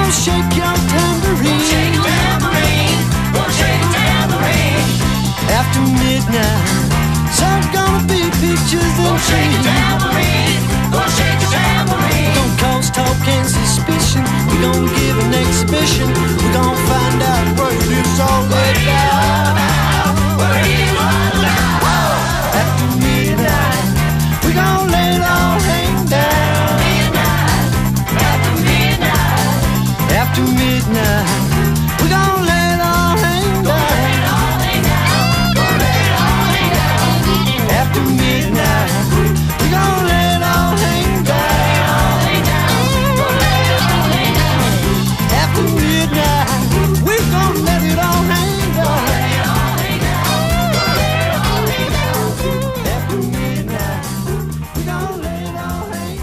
shake your tambourine. Shake a tambourine, gonna shake a tambourine. After midnight, sun's gonna be peaches and Gonna shake a cream. tambourine, gonna shake a tambourine. We're gonna cause talk and suspicion. We're gonna give an exhibition. We're gonna find out what it's all about. Where you are now. After midnight, we're gonna let it all hang down. Midnight, after midnight. After midnight, we're gonna let it all hang down. After midnight, we're gonna let it all hang down. After midnight, we're gonna let it all hang down. After midnight, we're gonna let it all hang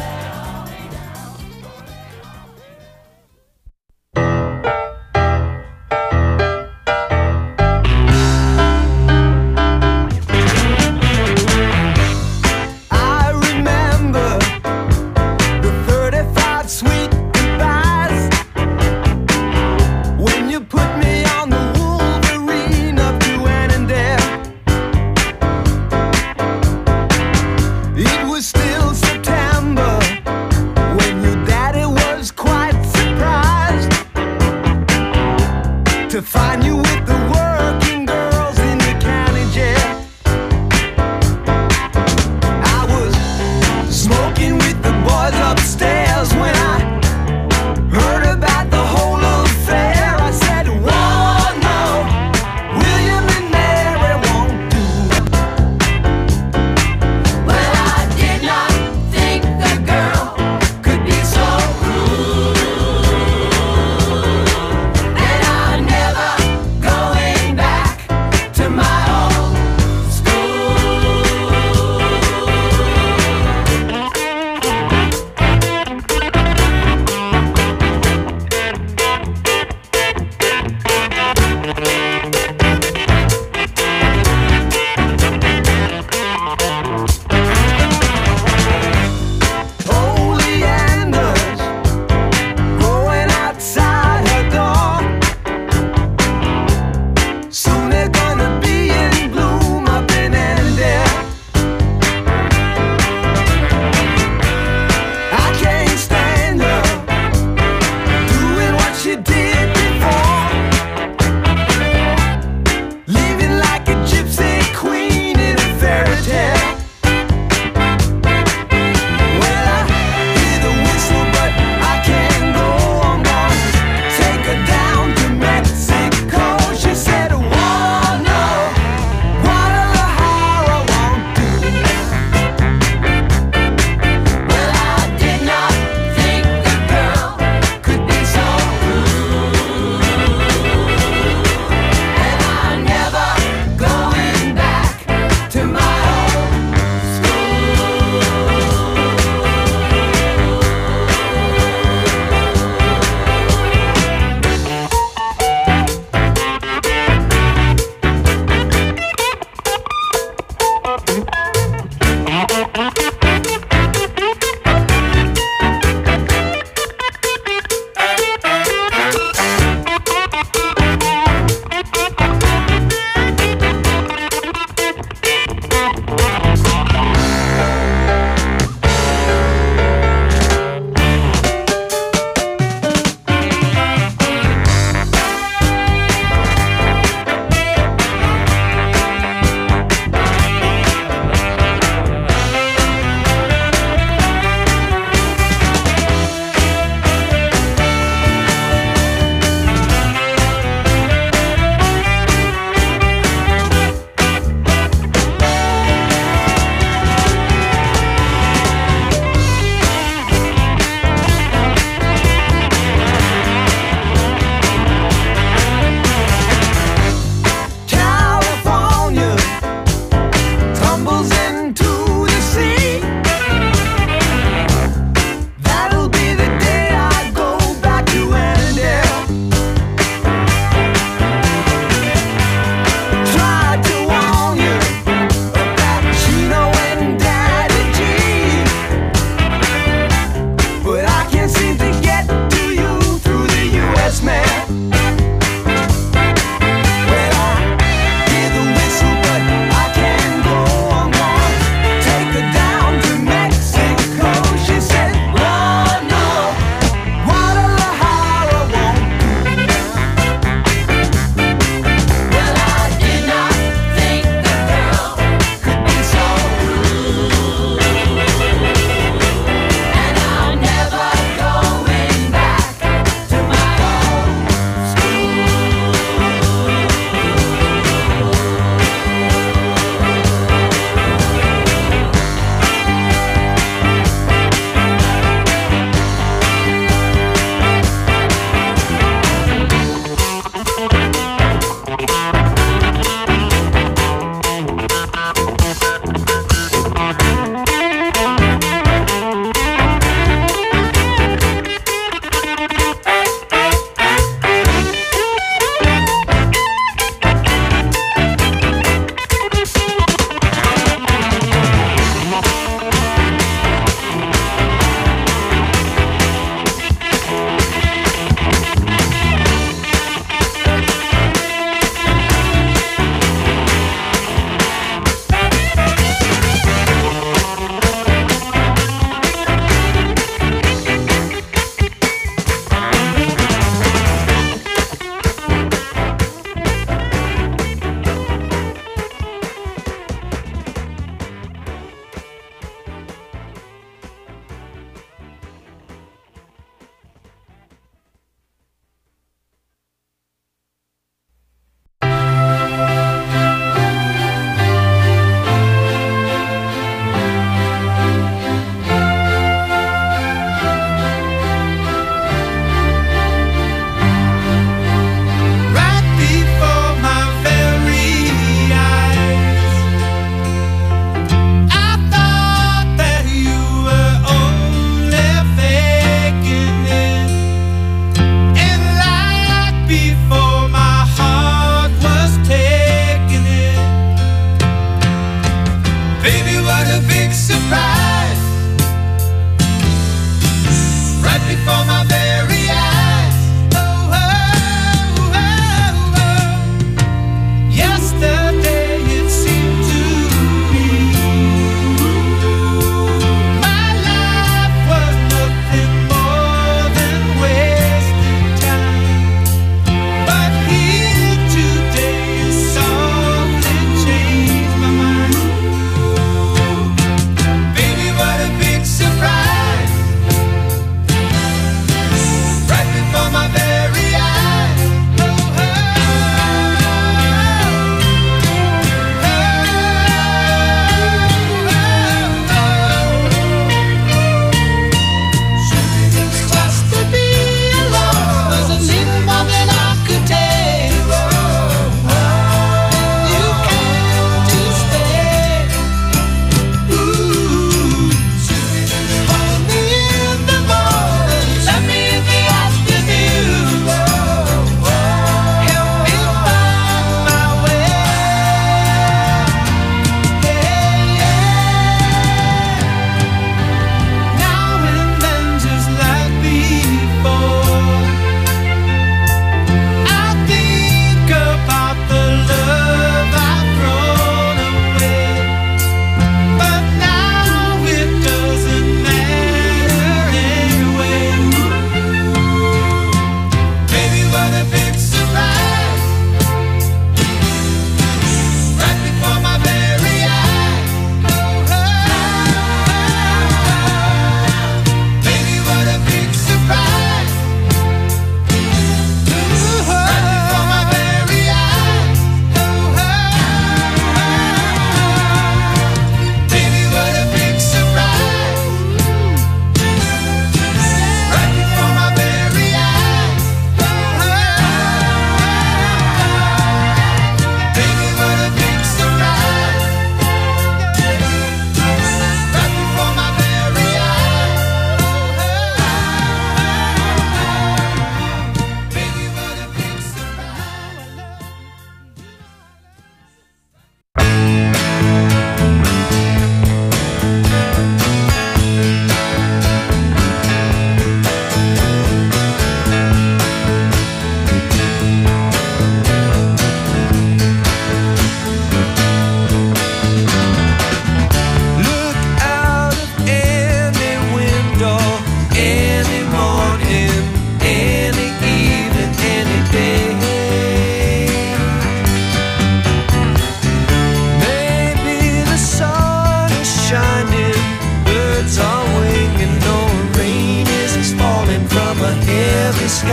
I remember the 35 sweet goodbyes when you put me on the Wolverine up to Annandale. It was still September when your daddy was quite surprised to find you with the working girls in the county jail. I was smoking with the boys upstairs when I heard about the whole affair. I said, "Whoa, no, William and Mary won't do." Well, I did not think the girl could be so rude, and I never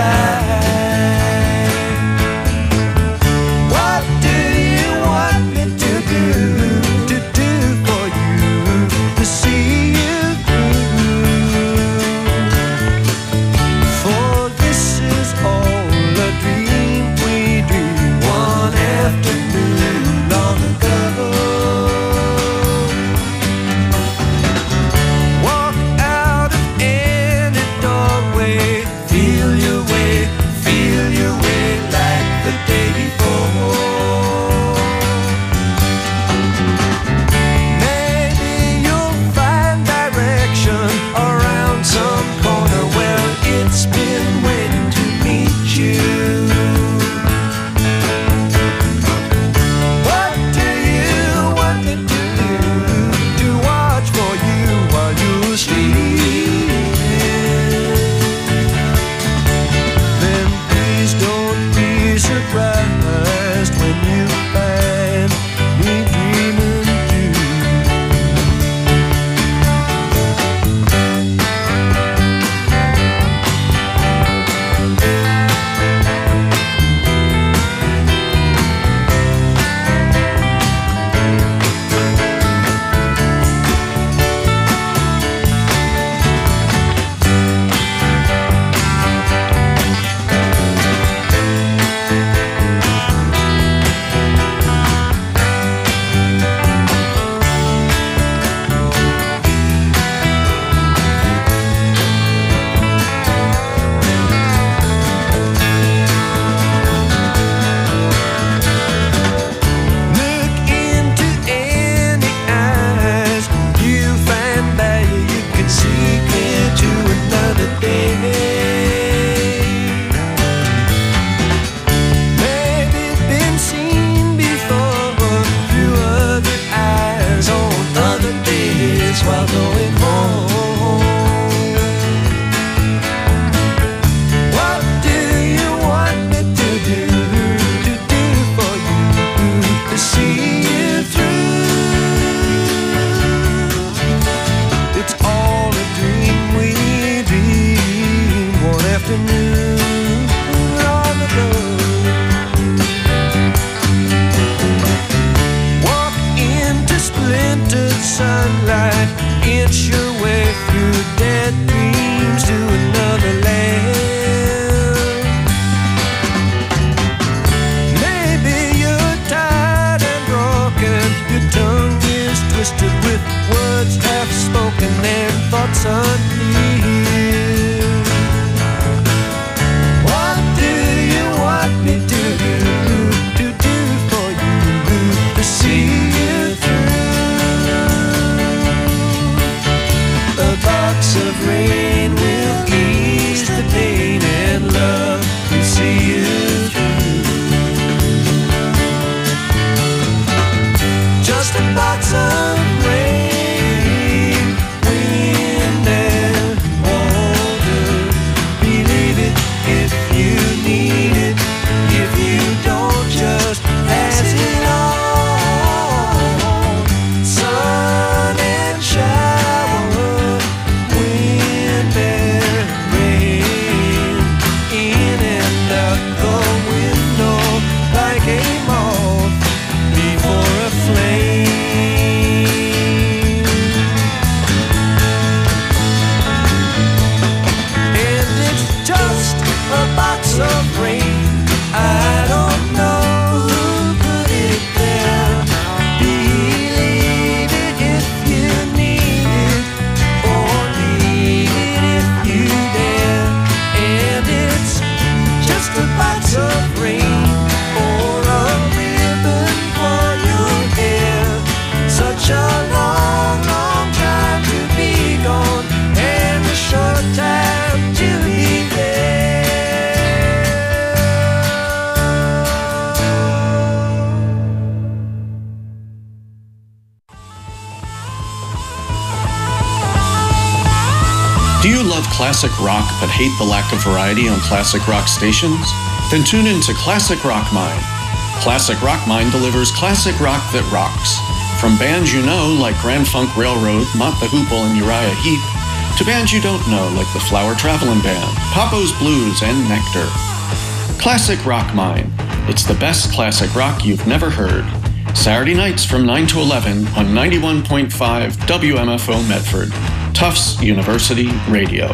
What do you want me to do for you, to see you through? For this is all a dream we dreamed one afternoon long ago. Walk out of any doorway, feel your way like the day before. Maybe you'll find direction around some corner. Well, it's been waiting to meet you. What do you want me to do? To watch for you while you sleep? Then please don't be surprised when you find me dreaming too. Look into any eyes, you find value you can see clear to another day. Maybe been seen before through other eyes on other days while going home. What do you want me to do for you, to see you through? It's all a dream we dreamed one afternoon long ago. Walk into splintered sunlight, inch your way through dead dreams to another land. Maybe you're tired and broken, your tongue is twisted with words half spoken and thoughts unclear. What do you want me to do for you, to see you through? A box of rain will ease the pain, and love will see you through. Just a box of rain, wind and water. Believe it if you need it. If you don't, just pass it on. Sun and shower, wind and rain, in and out the window like a moth before a flame. And it's just a box of rain. I don't know who put it there. Believe it if you need it, or leave it if you dare. And it's just a box of rain, or a ribbon for your hair. Such a long, long time to be gone, and a short time to be there. Do you love classic rock but hate the lack of variety on classic rock stations? Then tune in to Classic Rock Mind. Classic Rock Mind delivers classic rock that rocks. From bands you know like Grand Funk Railroad, Mott the Hoople, and Uriah Heep, to bands you don't know like the Flower Travelin' Band, Papo's Blues, and Nectar. Classic Rock Mine. It's the best classic rock you've never heard. Saturday nights from 9 to 11 on 91.5 WMFO Medford, Tufts University Radio.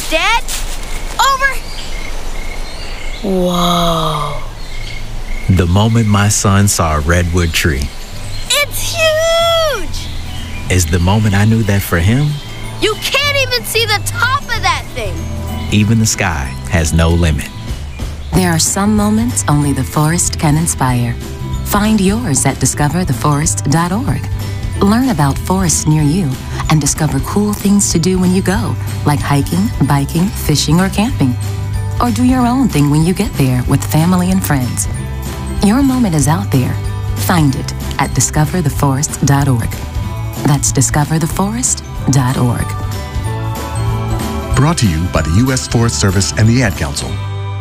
Dad? Over. Whoa. The moment my son saw a redwood tree It's huge! is the moment I knew that for him, You can't even see the top of that thing. even the sky has no limit. There are some moments only the forest can inspire. Find yours at discovertheforest.org. Learn about forests near you and discover cool things to do when you go, like hiking, biking, fishing, or camping. Or do your own thing when you get there with family and friends. Your moment is out there. Find it at discovertheforest.org. That's discovertheforest.org. Brought to you by the U.S. Forest Service and the Ad Council.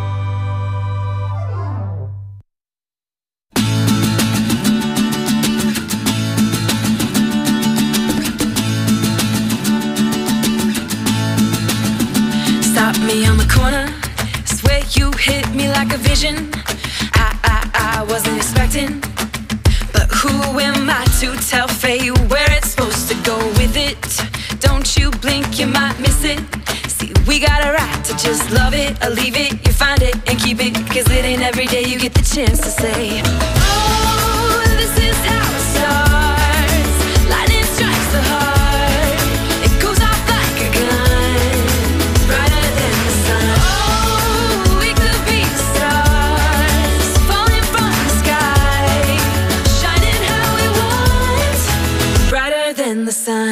Stop me on the corner, swear you hit me like a vision. I wasn't expecting, but who am I to tell fate where it's supposed to go with it? Don't you blink, you might miss it. See, we got a right to just love it or leave it. You find it and keep it, cause it ain't every day you get the chance to say, oh, this is how it starts. Lightning strikes the heart, it goes off like a gun, brighter than the sun. Oh, we could be stars, falling from the sky, shining how we want, brighter than the sun.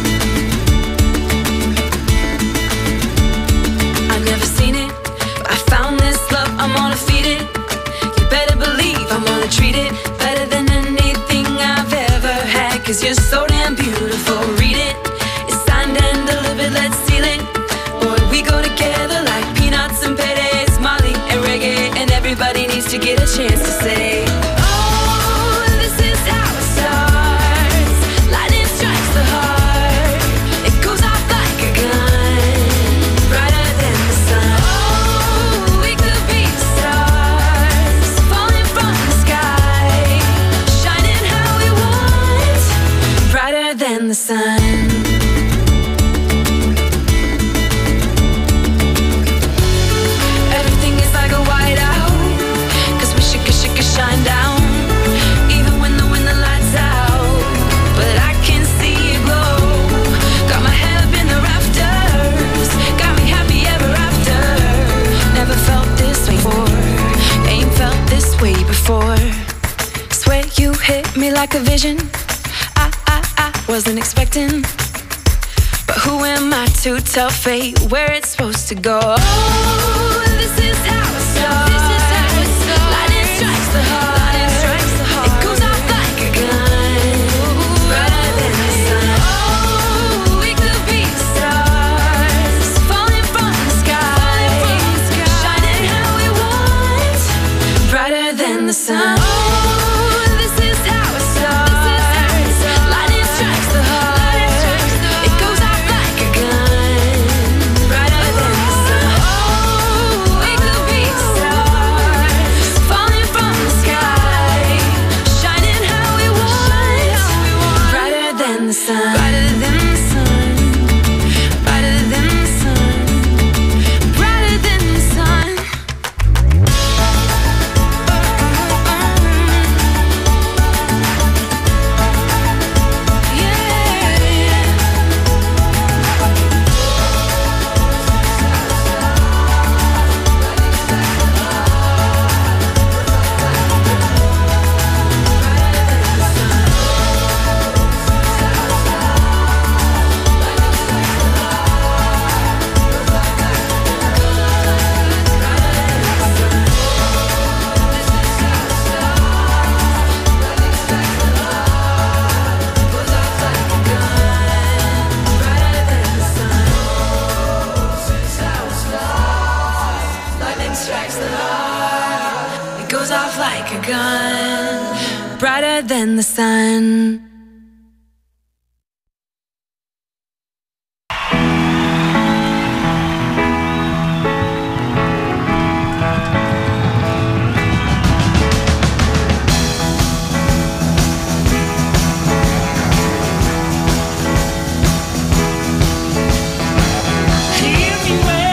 I've never seen it, but I found this love, I'm gonna feed it. You better believe I'm gonna treat it better than anything I've ever had, cause you're so damn beautiful, read it. It's signed and delivered, let's seal it. Boy, we go together like peanuts and paydays, Molly and reggae, and everybody needs to get a chance to say, oh, this is how it starts. Lightning strikes the heart, it goes off like a gun, brighter than the sun. Oh, we could be stars, falling from the sky, shining how we want, brighter than the sun. Everything is like a whiteout, cause we should shine down, even when the lights out. But I can see it glow, got my head up in the rafters, got me happy ever after. Never felt this way before, ain't felt this way before. Swear you hit me like a vision, I wasn't expecting, but who am I to tell fate where it's supposed to go? Oh, this is how it starts. Lightning strikes the heart, it goes off like a gun, brighter than the sun. Oh, we could be stars, falling from the sky, shining how we want, brighter than the sun. Oh, this is how it starts. Lightning strikes the heart, it goes off like a gun, brighter than the sun. Oh, we could be stars, falling from the sky, shining how we want, brighter than the sun. Brighter than the sun, brighter than the sun, brighter than the sun. Lightning strikes the heart, it goes off like a gun, brighter than the sun. Hear me when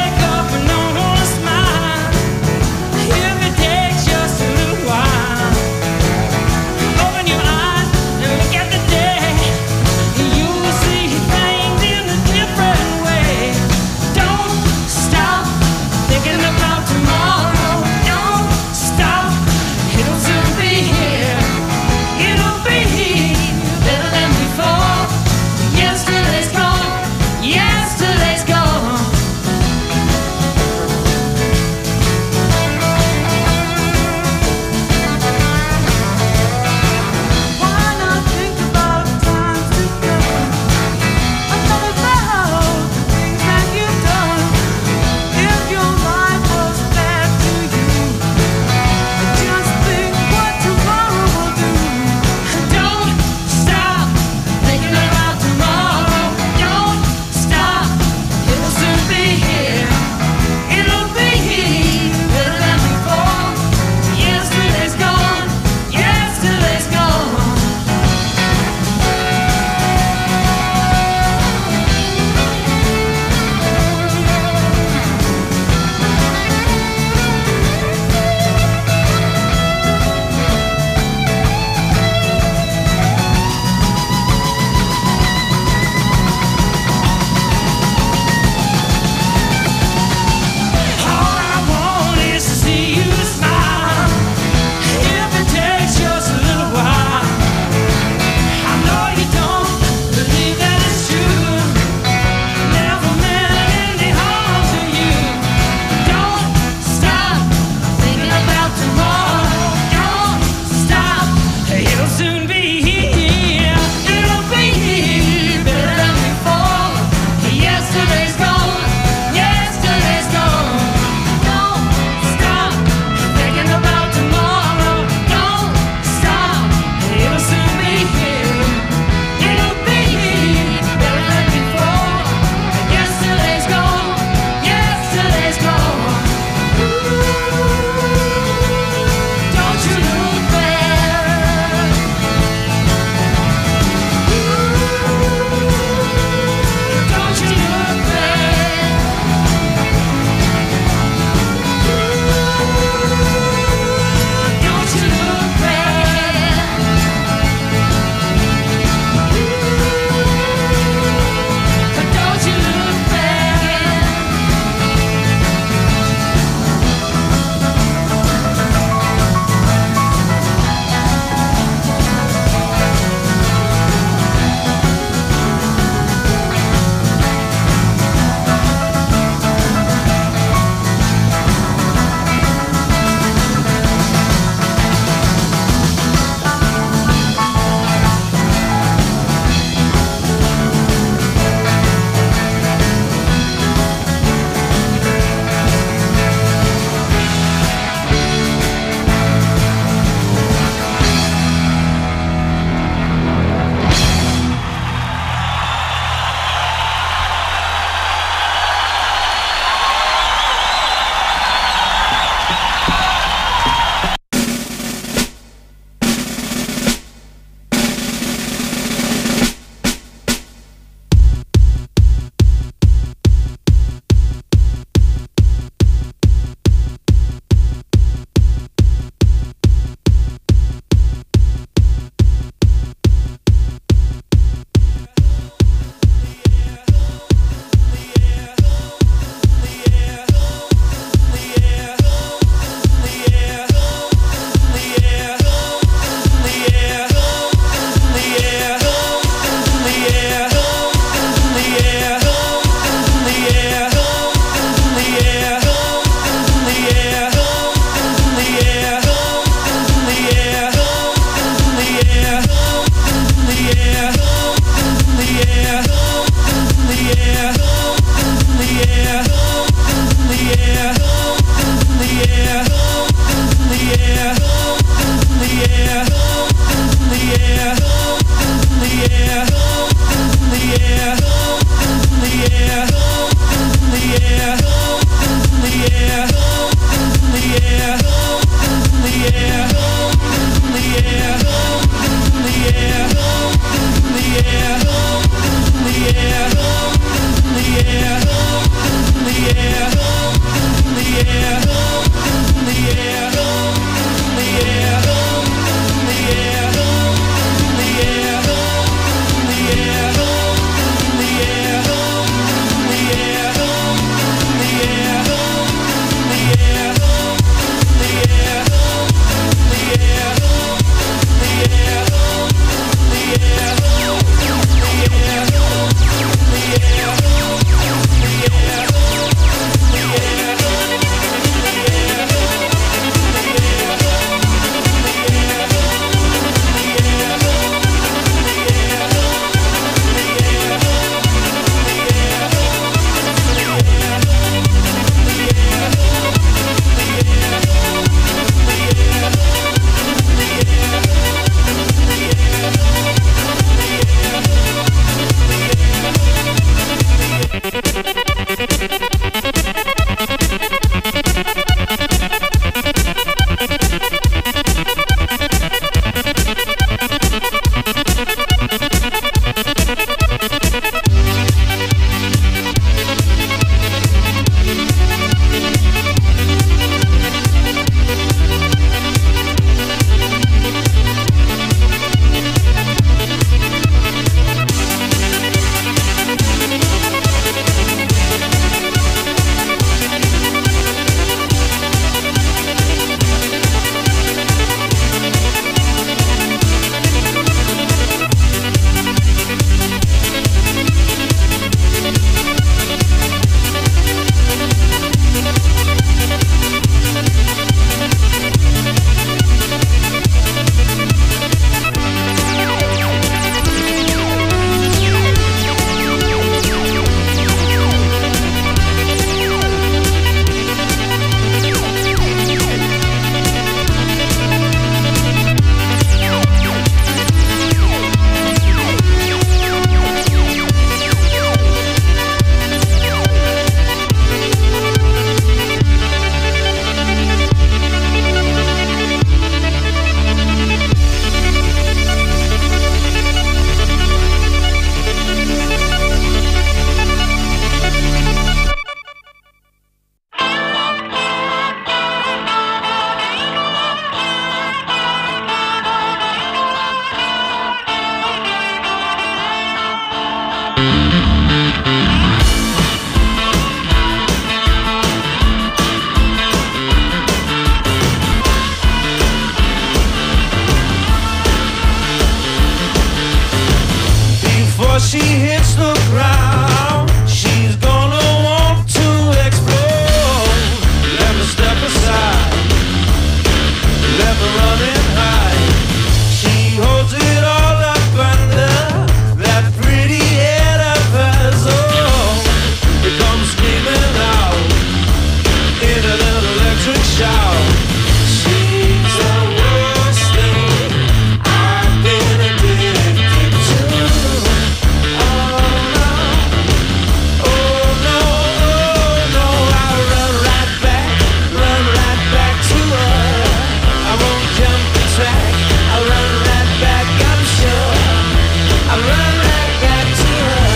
before she hits the ground, she's gonna want to explode. Let me step aside, let me run and hide. She holds it all up under that pretty head of hers. Oh, it comes screaming out in a little electric shout. She's the worst thing I've been addicted to. Oh no, oh no, oh no. I run right back to her. I won't jump the track, I run right back, I'm sure. I run right back to her.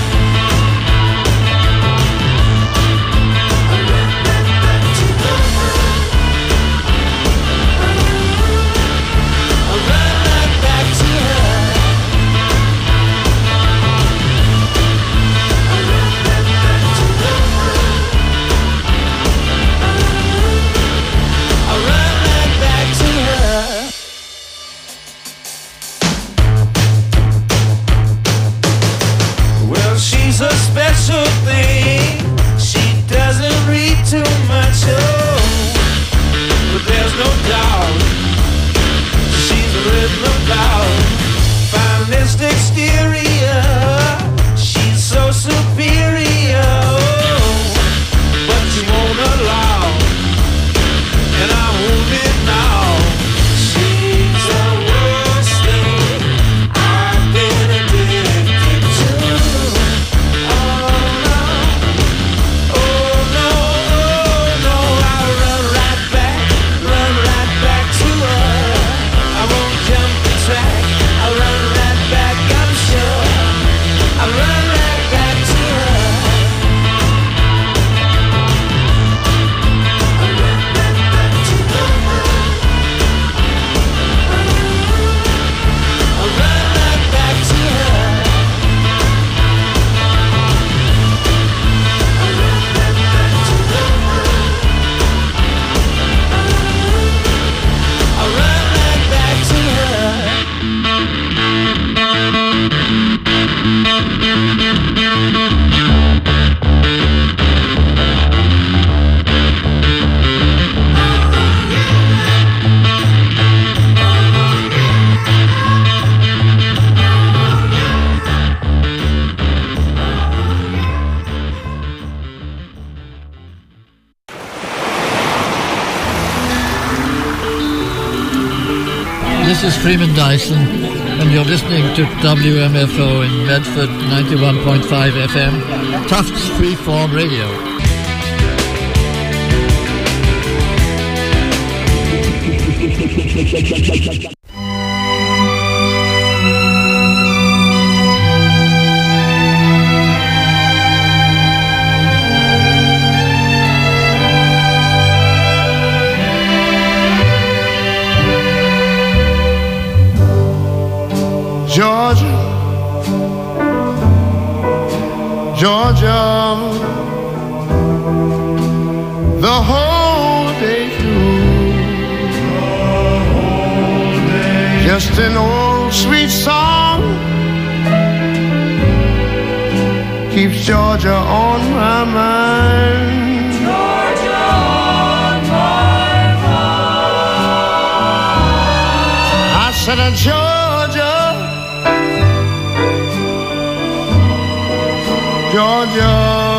I run right back to her. I run right back to her. I run right back to her. I run right back to her. Well, she's a special thing. She doesn't read too much, oh, but there's no doubt she's written about finest exterior. She's so superior, oh, but you won't allow, and I own it now. She's the worst thing I've been addicted to. Oh no, oh no, oh no. I run right back to her. I won't jump the track, I run right back, I'm sure. I run right back to her. I run right back to her. I run right back to her. I run right back to her. I run right back to her. This is Freeman Dyson, and you're listening to WMFO in Medford 91.5 FM, Tufts Freeform Radio. Georgia, Georgia, the whole day through, just an old sweet song keeps Georgia on my mind. Georgia on my mind. I said, Georgia, Georgia,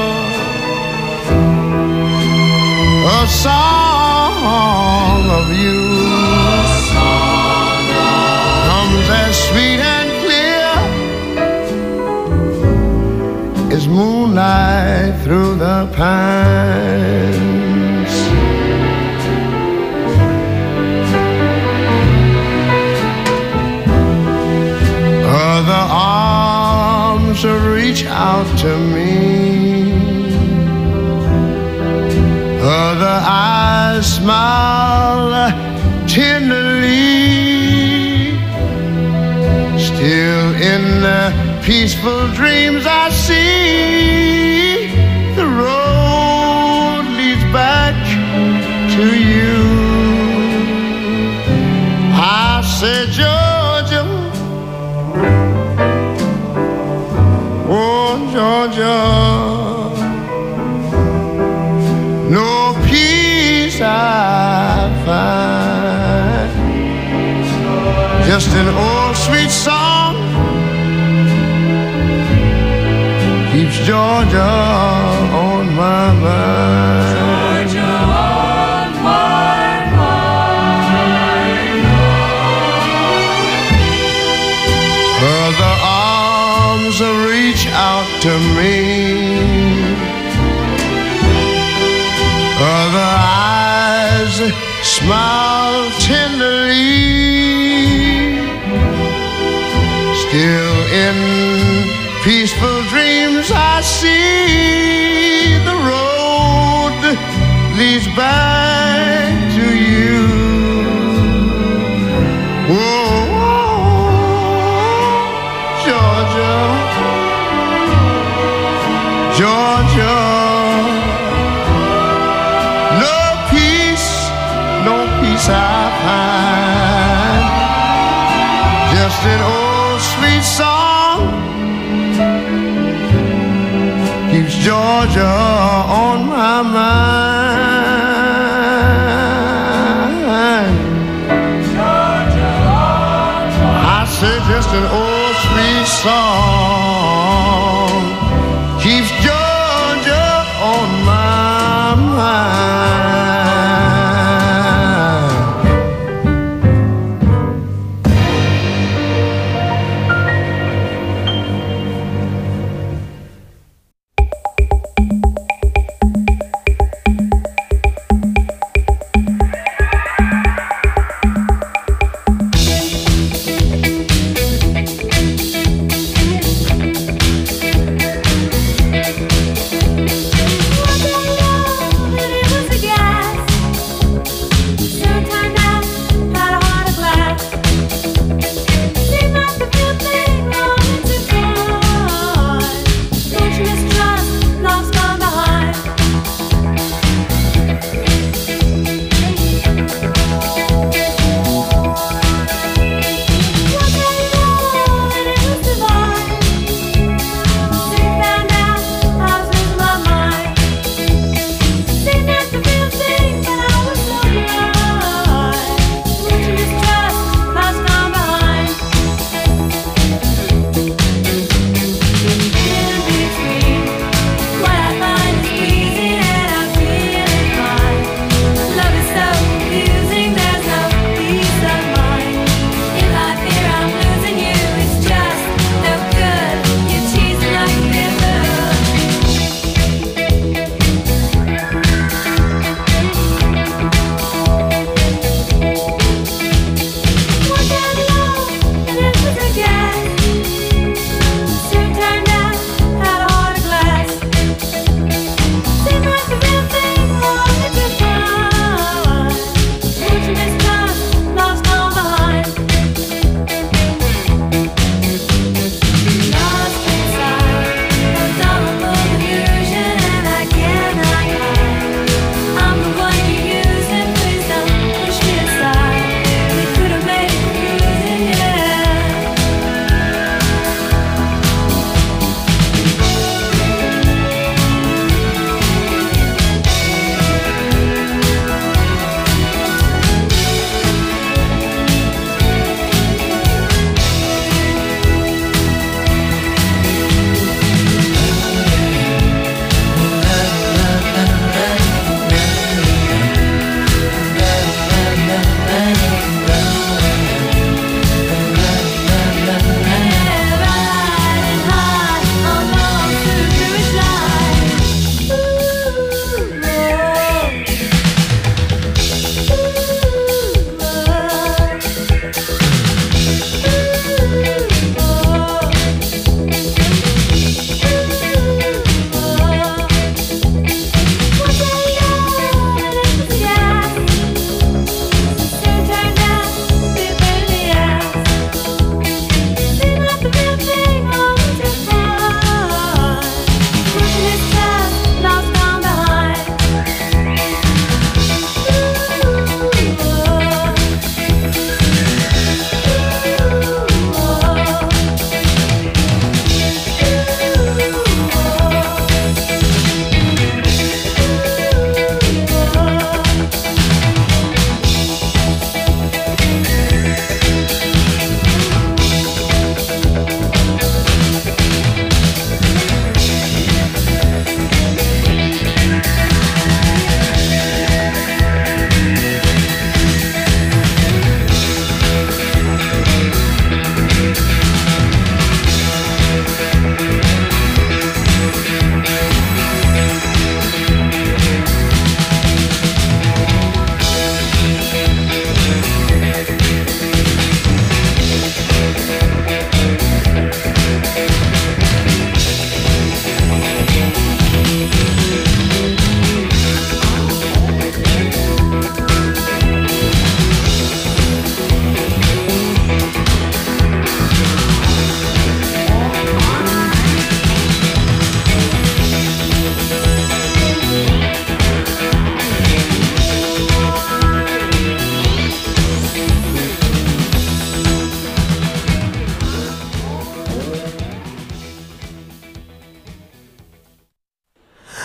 a song of you comes as sweet and clear as moonlight through the pines. Other arms reach out to me, other eyes smile tenderly. Still in the peaceful dreams I see, the road leads back to you. I said, Georgia, Georgia, no peace I find, just an old sweet song keeps Georgia on my mind. Georgia on my mind. Other arms reach out to me, other eyes smile tenderly. Still in peaceful dreams I see the road leads back to you. Whoa, Georgia, Georgia, no peace I find, just an old sweet song keeps Georgia on my mind. Georgia on my mind. I say just an old sweet song keeps Georgia on my mind.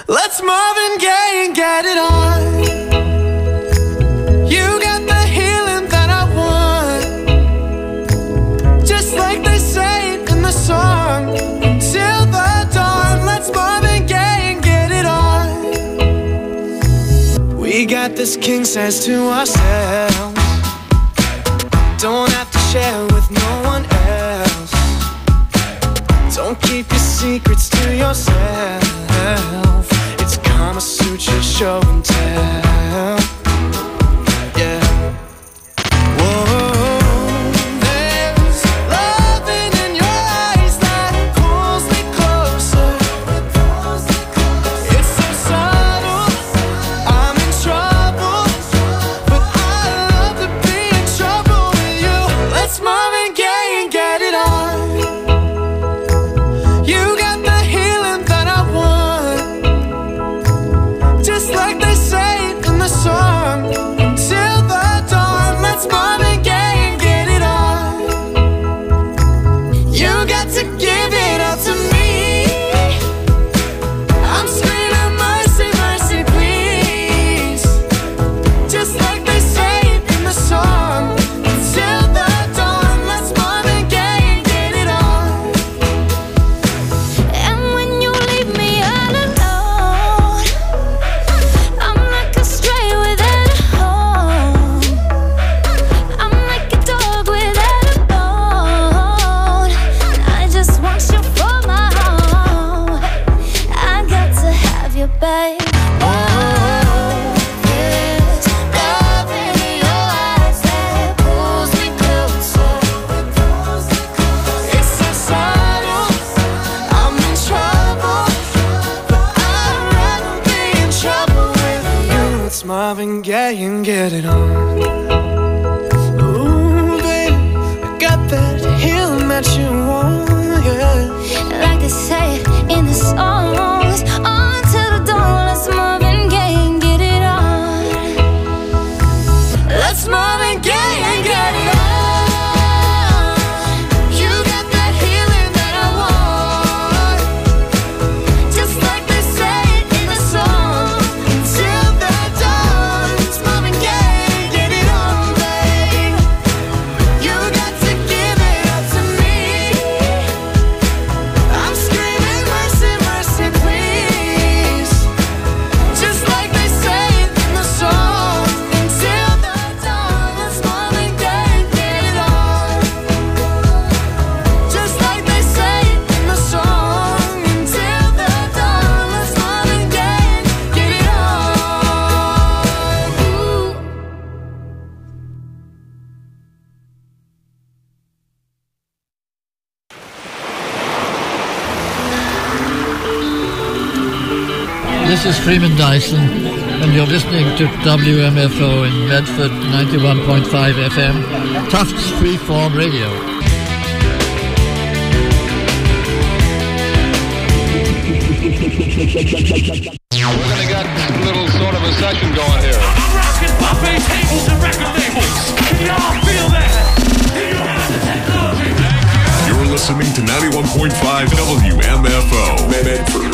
Let's Marvin Gaye and get it on. You got the healing that I want, just like they say in the song. Till the dawn, let's Marvin Gaye and get it on. We got this king size to ourselves, don't have to share with no one else. Don't keep your secrets to yourself. It's Kama Sutra show and tell. Yeah. Whoa, there's loving in your eyes that pulls me closer. It's so subtle, I'm in trouble, but I love to be in trouble with you. Let's Marvin Gaye and get it on. You got the healing that I want, just like they say in the song. Till the dawn, let's Marvin Gaye and get it on. You got to give it up to me. I'm screaming mercy, mercy, please, just like they say in the song. Till the dawn, let's Marvin Gaye and get it on. And when you leave me all alone, I'm like a stray without a home. I'm like a dog without a bone. I just want you for my home. I got to have you, babe. There's love in your eyes that pulls me closer. It's so subtle, I'm in trouble, but I'd rather be in trouble with you. It's Marvin Gaye and get it on. Ooh, baby, I got that healing that you want, yeah. Like they say in the songs, on till the dawn, let's Marvin Gaye and get it on. Let's Marvin Gaye and get it on. You got that healing that I want, just like they say in the song. Till the dawn, it's Marvin Gaye and get it on, babe. You got to give it up to me. I'm screaming mercy, mercy, please, just like they say in the song. Till the dawn, let's Marvin Gaye and get it on, just like they say in the song. Till the dawn, let's Marvin Gaye and get it on. This is Freeman Dyson, and you're listening to WMFO in Medford 91.5 FM, Tufts Freeform Radio. We're going to get a little sort of a session going here. I'm rocking buffet tables and record labels. Can y'all feel that? You have the technology. You're listening to 91.5 WMFO. Medford.